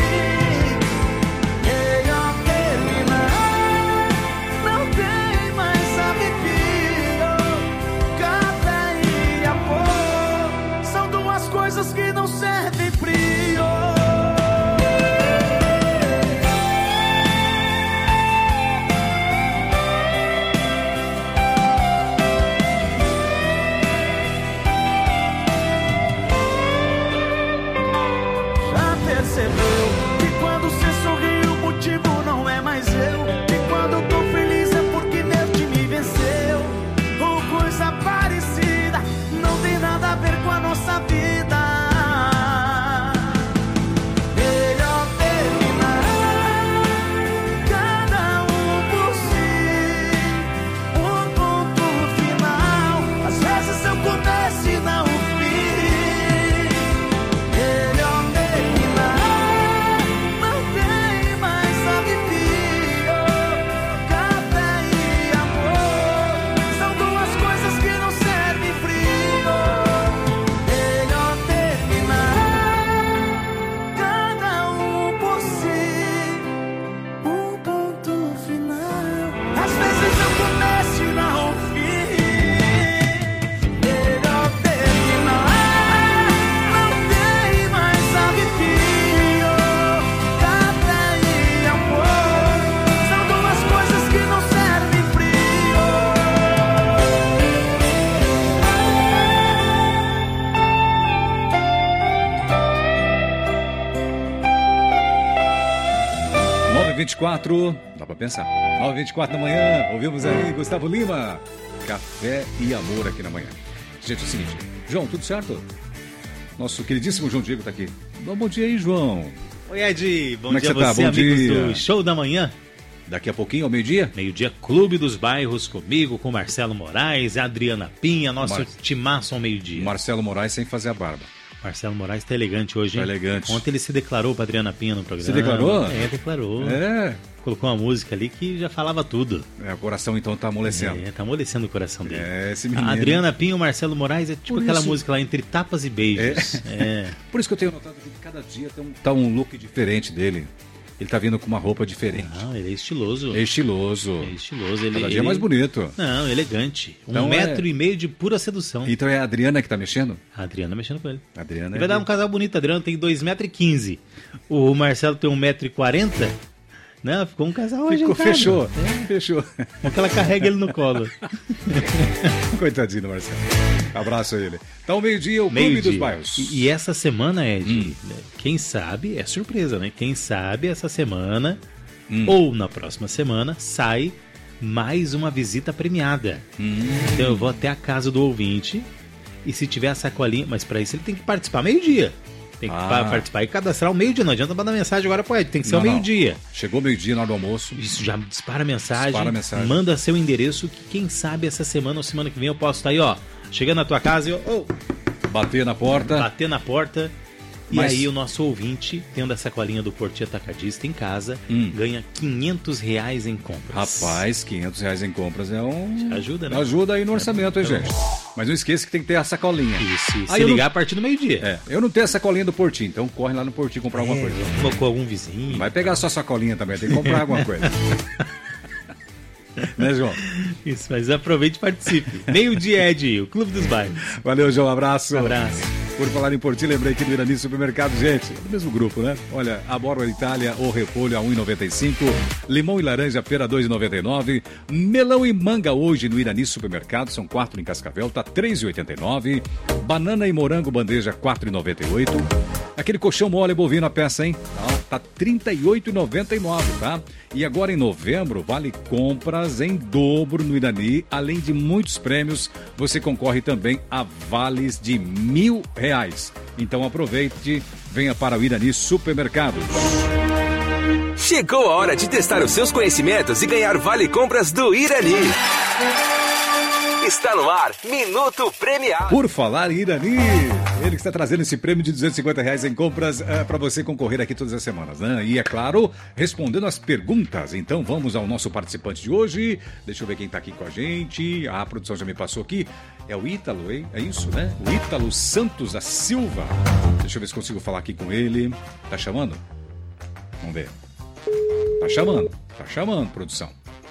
Melhor terminar, não tem mais arrepio. Café e amor são duas coisas que não servem frio. Já percebeu que quando cê sorri o motivo não é mais eu? Que quando tô feliz é porque meu time venceu? Ou coisa parecida, não tem nada a ver com a nossa vida. Melhor terminar, cada um por si, um ponto final. Às vezes eu começo e não o fim. Melhor terminar, não tem mais arrepio. Café e amor são duas coisas que não servem frio. Melhor terminar, cada um por si, um ponto final. Às vezes eu começo e não o fim. Melhor terminar, não tem mais arrepio. Café e amor são duas coisas que não servem frio. nove e vinte e quatro, dá pra pensar. nove e vinte e quatro da manhã, ouvimos aí Gustavo Lima. Café e amor aqui na manhã. Gente, é o seguinte, João, tudo certo? Nosso queridíssimo João Diego tá aqui. Dá um bom dia aí, João. Oi, Ed. Bom Como é que dia você a tá? você, Bom amigos dia. do Show da Manhã. Daqui a pouquinho, ao meio-dia? Meio-dia, Clube dos Bairros, comigo, com Marcelo Moraes, Adriana Pinha, nosso Mar... timaço ao meio-dia. Marcelo Moraes sem fazer a barba. Marcelo Moraes tá elegante hoje, hein? Tá elegante. Ontem ele se declarou pra Adriana Pinha no programa. Se declarou? É, declarou. É. Colocou uma música ali que já falava tudo. É, o coração então tá amolecendo. É, tá amolecendo o coração dele. É, esse menino. A Adriana Pinha e o Marcelo Moraes é tipo Por aquela isso... música lá, Entre Tapas e Beijos. É. É. Por isso que eu tenho notado que cada dia tá um, tá um look diferente dele. Ele tá vindo com uma roupa diferente. Não, ele é estiloso. É estiloso. É estiloso. Ele, cada dia ele... é mais bonito. Não, elegante. Um então metro é... e meio de pura sedução. Então é a Adriana que tá mexendo? A Adriana mexendo com ele. A Adriana ele é vai dar um casal bonito. A Adriana tem dois metros e quinze. O Marcelo tem um metro e quarenta. Não, ficou um casal Ficou, ajeitado. fechou. É. Fechou. Porque ela carrega ele no colo. Coitadinho do Marcelo. Abraço a ele. Então, meio-dia, o meio Clube dia. dos Bairros. E, e essa semana, Ed, hum. quem sabe, é surpresa, né? Quem sabe essa semana, hum. ou na próxima semana, sai mais uma visita premiada. Hum. Então eu vou até a casa do ouvinte, e se tiver a sacolinha, mas para isso ele tem que participar meio-dia. Tem que ah. participar e cadastrar o meio-dia. Não adianta mandar mensagem agora pro Ed, tem que ser o meio-dia. Chegou meio-dia na hora do almoço. Isso, já dispara a mensagem, dispara a mensagem. Manda seu endereço, que quem sabe essa semana ou semana que vem eu posso estar aí, ó, chegando na tua casa e eu, oh, bater na porta. Bater na porta. Mas... E aí o nosso ouvinte, tendo essa sacolinha do Porti Atacadista em casa, hum. ganha quinhentos reais em compras. Rapaz, quinhentos reais em compras é um... Já ajuda, né? Ajuda aí no orçamento, hein, gente? Mas não esqueça que tem que ter a sacolinha. Isso, isso. Aí se ligar não... a partir do meio-dia. É, eu não tenho a sacolinha do Porti, então corre lá no Porti comprar é, alguma coisa. Colocou algum vizinho. Não vai pegar só a sacolinha também, tem que comprar alguma coisa. Né, João? Isso, mas aproveite e participe. Meio-dia, Ed, o Clube dos Bairros. Valeu, João, abraço. Um abraço. Por falar em Porti, lembrei que no Irani Supermercado, gente, é do mesmo grupo, né? Olha, a Borba Itália ou repolho a um real e noventa e cinco centavos, limão e laranja pera dois reais e noventa e nove centavos, melão e manga hoje no Irani Supermercado, são quatro em Cascavel, tá três reais e oitenta e nove centavos, banana e morango bandeja quatro reais e noventa e oito centavos, aquele colchão mole bovino a peça, hein? Tá trinta e oito reais e noventa e nove centavos, tá? E agora em novembro, vale compras em dobro no Irani, além de muitos prêmios, você concorre também a vales de mil reais. Então aproveite, venha para o Irani Supermercados. Chegou a hora de testar os seus conhecimentos e ganhar vale compras do Irani. Está no ar, Minuto Premiado. Por falar em Irani, ele que está trazendo esse prêmio de duzentos e cinquenta reais em compras é, para você concorrer aqui todas as semanas, né? E é claro, respondendo as perguntas. Então vamos ao nosso participante de hoje. Deixa eu ver quem está aqui com a gente. Ah, a produção já me passou aqui. É o Ítalo, hein? É isso, né? O Ítalo Santos da Silva. Deixa eu ver se consigo falar aqui com ele. Tá chamando? Vamos ver. Tá chamando. Tá chamando, produção.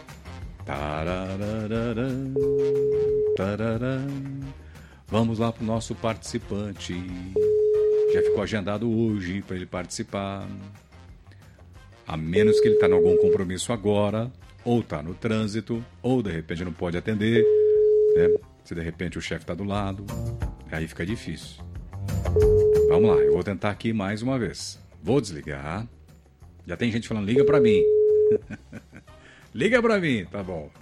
Tararararam, tararararam. Vamos lá pro nosso participante. Já ficou agendado hoje para ele participar. A menos que ele tá em algum compromisso agora, ou tá no trânsito, ou de repente não pode atender, né? Se de repente o chefe tá do lado, aí fica difícil. Vamos lá, eu vou tentar aqui mais uma vez. Vou desligar. Já tem gente falando, liga para mim. Liga pra mim, tá bom.